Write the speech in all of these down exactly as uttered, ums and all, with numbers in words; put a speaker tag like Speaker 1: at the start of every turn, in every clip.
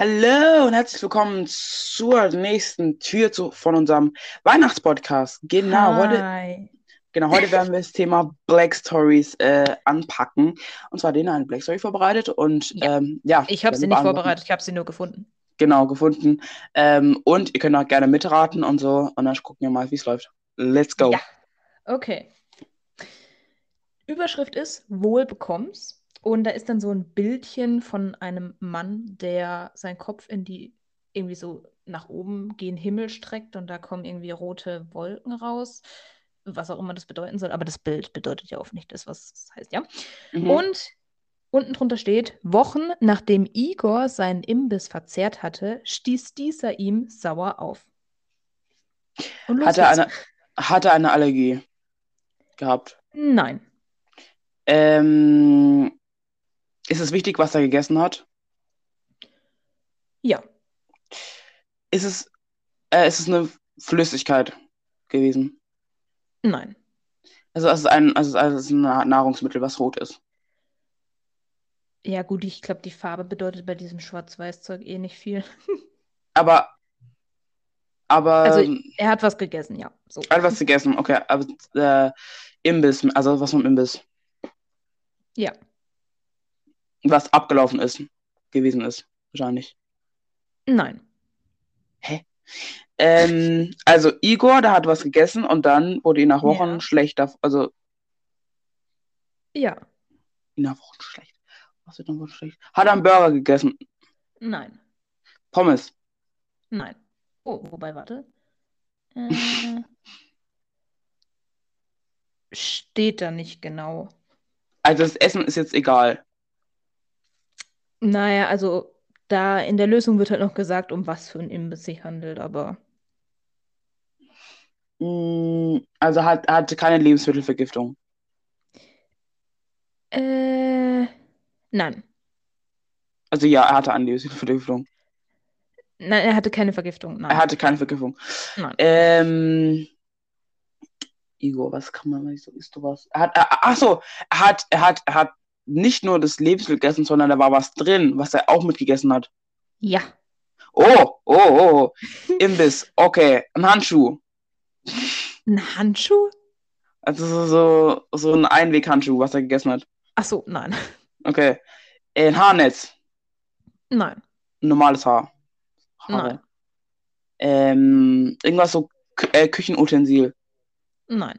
Speaker 1: Hallo und herzlich willkommen zur nächsten Tür zu, von unserem Weihnachtspodcast. Genau, heute,
Speaker 2: Hi.
Speaker 1: genau, heute werden wir das Thema Black Stories äh, anpacken. Und zwar den eine Black Story vorbereitet und
Speaker 2: Ja,
Speaker 1: ähm, ja,
Speaker 2: ich habe
Speaker 1: werden
Speaker 2: sie
Speaker 1: wir
Speaker 2: nicht
Speaker 1: beantworten.
Speaker 2: vorbereitet, ich habe sie nur gefunden.
Speaker 1: Genau, gefunden. Ähm, und ihr könnt auch gerne mitraten und so. Und dann gucken wir mal, wie es läuft. Let's
Speaker 2: Ja.
Speaker 1: go.
Speaker 2: Okay. Überschrift ist Wohl bekomm's. Und da ist dann so ein Bildchen von einem Mann, der seinen Kopf in die, irgendwie so nach oben gen Himmel streckt und da kommen irgendwie rote Wolken raus. Was auch immer das bedeuten soll. Aber das Bild bedeutet ja auch nicht das, was es heißt, ja.
Speaker 1: Mhm.
Speaker 2: Und unten drunter steht, Wochen nachdem Igor seinen Imbiss verzehrt hatte, stieß dieser ihm sauer auf. Und los
Speaker 1: Hat er
Speaker 2: geht's.
Speaker 1: eine, hat er eine Allergie gehabt?
Speaker 2: Nein.
Speaker 1: Ähm, ist es wichtig, was er gegessen hat?
Speaker 2: Ja.
Speaker 1: Ist es, äh, ist es eine Flüssigkeit gewesen?
Speaker 2: Nein.
Speaker 1: Also es ist ein, also es ist ein Nahrungsmittel, was rot ist.
Speaker 2: Ja, gut, ich glaube, die Farbe bedeutet bei diesem Schwarz-Weiß-Zeug eh nicht viel.
Speaker 1: Aber,
Speaker 2: Also,
Speaker 1: aber,
Speaker 2: er hat was gegessen, ja. So.
Speaker 1: er hat was gegessen, okay. Aber äh, Imbiss, also was vom Imbiss,
Speaker 2: Ja.
Speaker 1: was abgelaufen ist, gewesen ist, wahrscheinlich.
Speaker 2: Nein.
Speaker 1: Hä? Ähm, also Igor, der hat was gegessen und dann wurde ihm nach Wochen
Speaker 2: Ja.
Speaker 1: schlechter, also
Speaker 2: Ja.
Speaker 1: nach Wochen schlecht. Was wird nach Wochen schlecht? Hat er einen Burger gegessen?
Speaker 2: Nein.
Speaker 1: Pommes.
Speaker 2: Nein. Oh, wobei, warte. Äh, steht da nicht genau.
Speaker 1: Also das Essen ist jetzt egal.
Speaker 2: Naja, also da in der Lösung wird halt noch gesagt, um was für ein Imbiss sich handelt, aber
Speaker 1: Mm, Also hat, er hatte keine Lebensmittelvergiftung.
Speaker 2: äh, nein.
Speaker 1: Also ja, er hatte eine Lebensmittelvergiftung.
Speaker 2: Nein, er hatte keine Vergiftung.
Speaker 1: Er
Speaker 2: Nein.
Speaker 1: hatte keine Vergiftung.
Speaker 2: Nein.
Speaker 1: Ähm, Igor, was kann man nicht so, isst du was? Er hat, er, ach so, er hat, er hat, er hat nicht nur das Lebensmittel gegessen, sondern da war was drin, was er auch mitgegessen hat.
Speaker 2: Ja.
Speaker 1: Oh, oh, oh, Imbiss, okay, ein Handschuh.
Speaker 2: Ein Handschuh?
Speaker 1: Also so, so, so ein Einweghandschuh, was er gegessen hat.
Speaker 2: Ach so, nein.
Speaker 1: Okay, ein Haarnetz,
Speaker 2: Nein.
Speaker 1: ein normales Haar,
Speaker 2: Nein.
Speaker 1: Haare. Ähm, irgendwas so Kü äh, Küchenutensil.
Speaker 2: Nein.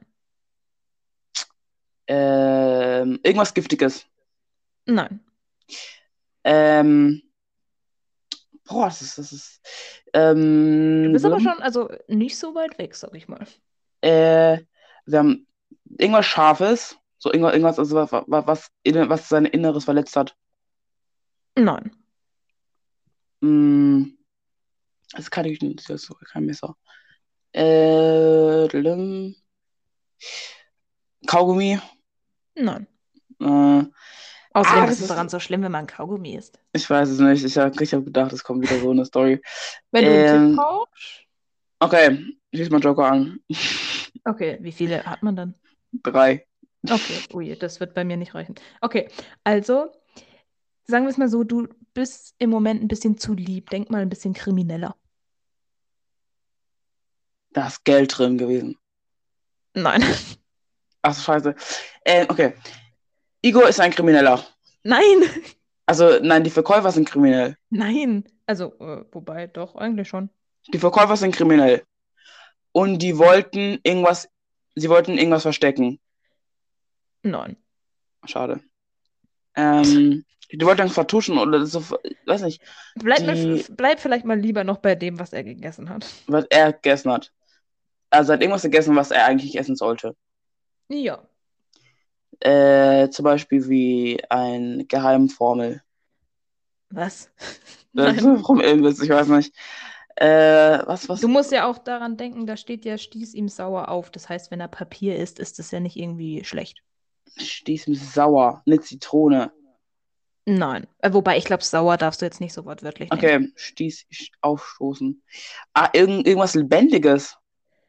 Speaker 1: Ähm, irgendwas Giftiges.
Speaker 2: Nein.
Speaker 1: Ähm, boah, das ist, das ist,
Speaker 2: Du
Speaker 1: ähm,
Speaker 2: bist aber
Speaker 1: blum,
Speaker 2: schon, also nicht so weit weg, sag ich mal.
Speaker 1: äh, wir haben irgendwas Scharfes, so irgendwas, irgendwas, also was, was, was, inne- was sein Inneres verletzt hat.
Speaker 2: Nein.
Speaker 1: Mm, das kann ich nicht, das ist kein Messer. Äh, blum, Kaugummi.
Speaker 2: Nein.
Speaker 1: Äh,
Speaker 2: Außerdem,
Speaker 1: ah,
Speaker 2: was
Speaker 1: das
Speaker 2: ist
Speaker 1: ist,
Speaker 2: daran so schlimm, wenn man Kaugummi isst?
Speaker 1: ich weiß es nicht. Ich habe ich hab gedacht, es kommt wieder so eine Story.
Speaker 2: Wenn du einen Tipp
Speaker 1: Ähm,
Speaker 2: brauchst.
Speaker 1: okay, schließ mal Joker an.
Speaker 2: Okay, wie viele hat man dann?
Speaker 1: Drei.
Speaker 2: Okay, ui, das wird bei mir nicht reichen. Okay, also sagen wir es mal so, du bist im Moment ein bisschen zu lieb. Denk mal ein bisschen krimineller.
Speaker 1: Da ist Geld drin gewesen.
Speaker 2: Nein.
Speaker 1: Ach so, scheiße. Äh, okay. Igor ist ein Krimineller.
Speaker 2: Nein.
Speaker 1: Also, nein, die Verkäufer sind kriminell.
Speaker 2: Nein. Also, äh, wobei, doch, eigentlich schon.
Speaker 1: Die Verkäufer sind kriminell. Und die wollten irgendwas, sie wollten irgendwas verstecken.
Speaker 2: Nein.
Speaker 1: Schade. Ähm, die wollten irgendwas vertuschen oder so, weiß nicht.
Speaker 2: Bleib, mir,
Speaker 1: Die,
Speaker 2: bleib vielleicht mal lieber noch bei dem, was er gegessen hat.
Speaker 1: was er gegessen hat. Also, er hat irgendwas gegessen, was er eigentlich nicht essen sollte.
Speaker 2: Ja.
Speaker 1: Äh, zum Beispiel wie ein Geheimformel.
Speaker 2: Was?
Speaker 1: Das ist
Speaker 2: Nein.
Speaker 1: warum irgendwas, ich weiß nicht. Äh, was,
Speaker 2: Du
Speaker 1: was?
Speaker 2: musst ja auch daran denken, da steht ja, stieß ihm sauer auf. Das heißt, wenn er Papier isst, ist das ja nicht irgendwie schlecht.
Speaker 1: Stieß mich sauer. Eine Zitrone.
Speaker 2: Nein. Äh, wobei, ich glaube, sauer darfst du jetzt nicht so wortwörtlich nehmen.
Speaker 1: Okay, stieß, aufstoßen. Ah, irgend, irgendwas Lebendiges.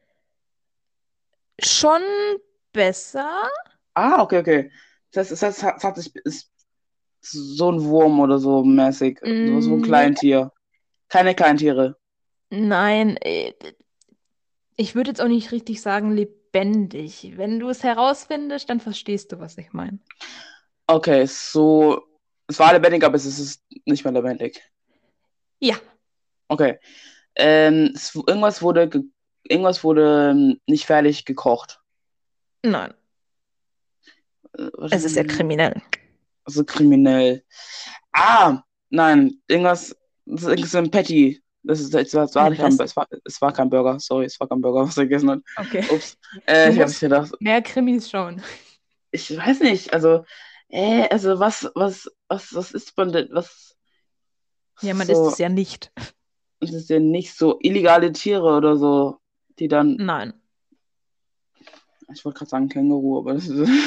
Speaker 2: Schon besser?
Speaker 1: Ah, okay, okay. Das heißt, das heißt, es hat sich, ist so ein Wurm oder so mäßig. So, so ein
Speaker 2: Mm, nee.
Speaker 1: Kleintier. Keine Kleintiere.
Speaker 2: Nein, äh, ich würde jetzt auch nicht richtig sagen lebendig. Wenn du es herausfindest, dann verstehst du, was ich meine.
Speaker 1: Okay, so. Es war lebendig, aber es ist nicht mehr lebendig.
Speaker 2: Ja,
Speaker 1: Okay. Ähm, es, irgendwas wurde, ge- irgendwas wurde ähm, nicht fertig gekocht.
Speaker 2: nein,
Speaker 1: Äh,
Speaker 2: es ist ja
Speaker 1: warte,
Speaker 2: kriminell.
Speaker 1: also kriminell. Ah, nein, irgendwas, das ist irgendwas ein Patty. Das ist, es war, es war
Speaker 2: Eine
Speaker 1: nicht kein,
Speaker 2: was?
Speaker 1: es war, es war kein Burger. Sorry, es war kein Burger, was er gegessen hat.
Speaker 2: Okay.
Speaker 1: Ups. Äh,
Speaker 2: Du
Speaker 1: ich hab's
Speaker 2: musst
Speaker 1: gedacht.
Speaker 2: mehr Krimis schauen.
Speaker 1: Ich weiß nicht, also, äh, also was, was, was, was ist man denn, was,
Speaker 2: Ja, man ist
Speaker 1: so,
Speaker 2: es ja nicht.
Speaker 1: es ist ja nicht so illegale Tiere oder so, die dann,
Speaker 2: Nein.
Speaker 1: ich wollte gerade sagen Känguru, aber das ist,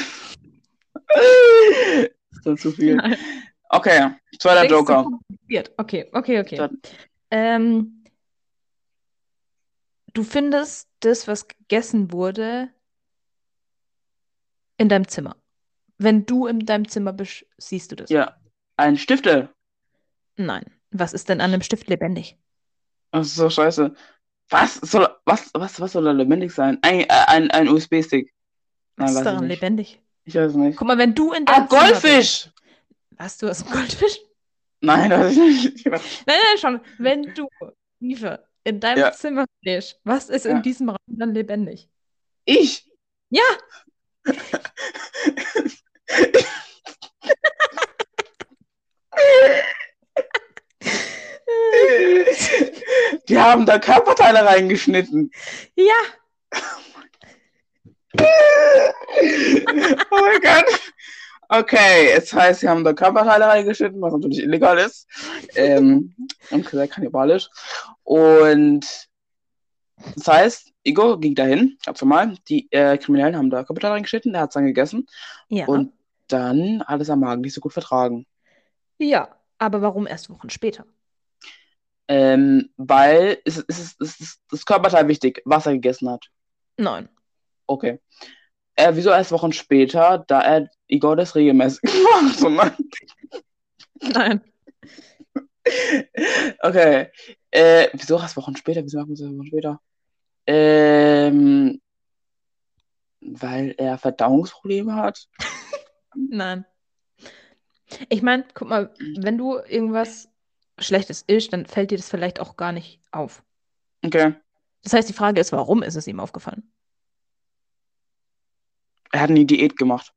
Speaker 1: ist dann zu viel.
Speaker 2: Nein.
Speaker 1: Okay,
Speaker 2: Du
Speaker 1: zweiter
Speaker 2: denkst zu
Speaker 1: Joker.
Speaker 2: kompliziert. Okay, okay, okay.
Speaker 1: Zweit-
Speaker 2: Ähm, du findest das, was gegessen wurde, in deinem Zimmer. Wenn du in deinem Zimmer bist, siehst du das.
Speaker 1: Ja, ein Stifte.
Speaker 2: Nein. Was ist denn an einem Stift lebendig?
Speaker 1: Das ist so scheiße. Was soll, was, was, was soll da lebendig sein? Ein, äh, ein, ein U S B-Stick.
Speaker 2: Was
Speaker 1: Nein,
Speaker 2: ist
Speaker 1: weiß ich
Speaker 2: daran
Speaker 1: nicht.
Speaker 2: lebendig?
Speaker 1: Ich weiß es nicht.
Speaker 2: Guck mal, wenn du in
Speaker 1: Ah,
Speaker 2: deinem Zimmer bist.
Speaker 1: Goldfisch!
Speaker 2: Was, du hast einen Goldfisch?
Speaker 1: Nein, weiß ich nicht.
Speaker 2: Nein, nein, schon. Wenn du, Eva, in deinem
Speaker 1: Ja,
Speaker 2: Zimmer bist, was ist in
Speaker 1: ja.
Speaker 2: diesem Raum dann lebendig?
Speaker 1: Ich!
Speaker 2: Ja!
Speaker 1: Die haben da Körperteile reingeschnitten.
Speaker 2: Ja!
Speaker 1: Oh mein Gott. Okay, es heißt, sie haben da Körperteile reingeschnitten, was natürlich illegal ist. Ähm, und sehr kannibalisch. Und das heißt, Igor ging dahin, ganz normal. Die äh, Kriminellen haben da Körperteile reingeschnitten, er hat es dann gegessen.
Speaker 2: Ja.
Speaker 1: Und dann hat es am Magen nicht so gut vertragen.
Speaker 2: Ja. Aber warum erst Wochen später?
Speaker 1: Ähm, weil es, es, ist, es ist das Körperteil wichtig, was er gegessen hat.
Speaker 2: Nein.
Speaker 1: Okay. Äh, wieso erst Wochen später, da er Igor das regelmäßig macht? So, nein.
Speaker 2: Nein.
Speaker 1: Okay. Äh, wieso erst Wochen später? Wieso macht man das erst Wochen später? Ähm, weil er Verdauungsprobleme hat.
Speaker 2: Nein. Ich meine, guck mal, wenn du irgendwas Schlechtes isst, dann fällt dir das vielleicht auch gar nicht auf.
Speaker 1: Okay.
Speaker 2: Das heißt, die Frage ist, warum ist es ihm aufgefallen?
Speaker 1: Er hat eine Diät gemacht.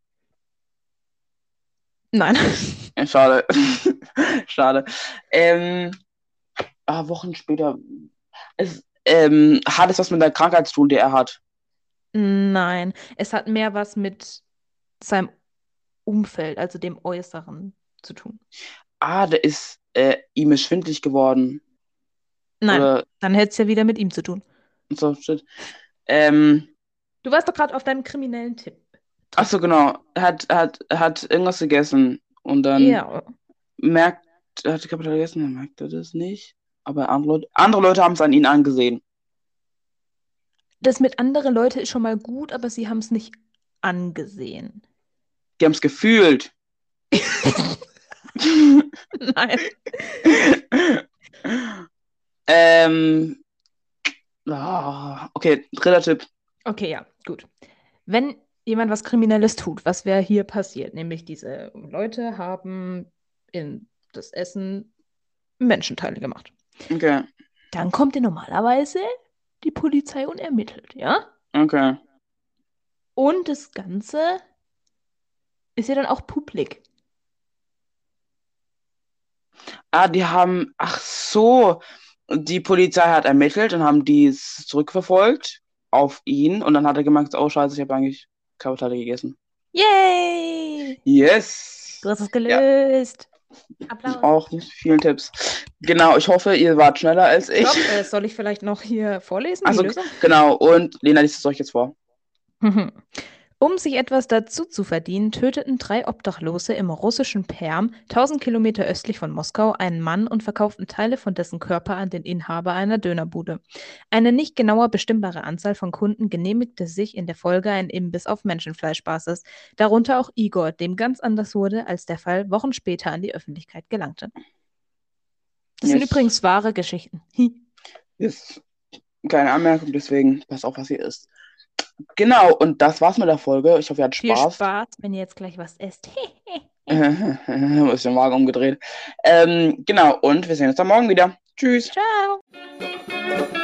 Speaker 2: Nein.
Speaker 1: Ja, schade. Schade. Ähm, ah, Wochen später. Es, ähm, hat es was mit der Krankheit zu tun, die er hat?
Speaker 2: Nein. Es hat mehr was mit seinem Umfeld, also dem Äußeren, zu tun.
Speaker 1: Ah, der ist, äh, ihm ist schwindelig geworden.
Speaker 2: Nein.
Speaker 1: Oder
Speaker 2: Dann hätte es ja wieder mit ihm zu tun.
Speaker 1: so, shit. Ähm,
Speaker 2: Du warst doch gerade auf deinem kriminellen Tipp.
Speaker 1: ach so, genau. Er hat, er hat, er hat irgendwas gegessen und dann
Speaker 2: Ja.
Speaker 1: merkt, er hat Kapital gegessen, dann merkt er das nicht. Aber andere Leute, andere Leute haben es an ihn angesehen.
Speaker 2: Das mit andere Leute ist schon mal gut, aber sie haben es nicht angesehen.
Speaker 1: Die haben es gefühlt.
Speaker 2: Nein.
Speaker 1: ähm, ah, okay, dritter Tipp.
Speaker 2: Okay, ja, gut. Wenn jemand was Kriminelles tut, was wäre hier passiert? Nämlich diese Leute haben in das Essen Menschenteile gemacht.
Speaker 1: Okay,
Speaker 2: Dann kommt ja normalerweise die Polizei und ermittelt, ja?
Speaker 1: okay.
Speaker 2: Und das Ganze ist ja dann auch publik.
Speaker 1: Ah, die haben, ach so, die Polizei hat ermittelt und haben dies zurückverfolgt auf ihn und dann hat er gemerkt, oh Scheiße, ich habe eigentlich Kapital gegessen.
Speaker 2: Yay!
Speaker 1: Yes!
Speaker 2: Du hast es
Speaker 1: Ja,
Speaker 2: gelöst.
Speaker 1: ich
Speaker 2: Applaus.
Speaker 1: auch mit vielen Tipps. Genau, ich hoffe, ihr wart schneller als ich.
Speaker 2: Stopp, äh, soll ich vielleicht noch hier vorlesen, die
Speaker 1: Also,
Speaker 2: Lösung?
Speaker 1: genau, und Lena liest es euch jetzt vor.
Speaker 2: Um sich etwas dazu zu verdienen, töteten drei Obdachlose im russischen Perm, tausend Kilometer östlich von Moskau, einen Mann und verkauften Teile von dessen Körper an den Inhaber einer Dönerbude. Eine nicht genauer bestimmbare Anzahl von Kunden genehmigte sich in der Folge ein Imbiss auf Menschenfleischbasis, darunter auch Igor, dem ganz anders wurde, als der Fall Wochen später an die Öffentlichkeit gelangte. Das sind
Speaker 1: Yes.
Speaker 2: übrigens wahre Geschichten.
Speaker 1: Ist keine Anmerkung, deswegen pass auf, was hier ist. Genau, und das war's mit der Folge. Ich hoffe, ihr hattet
Speaker 2: Viel
Speaker 1: Spaß.
Speaker 2: Spaß, wenn ihr jetzt gleich was esst.
Speaker 1: Ist den Magen umgedreht. Ähm, genau, und wir sehen uns dann morgen wieder. Tschüss.
Speaker 2: Ciao.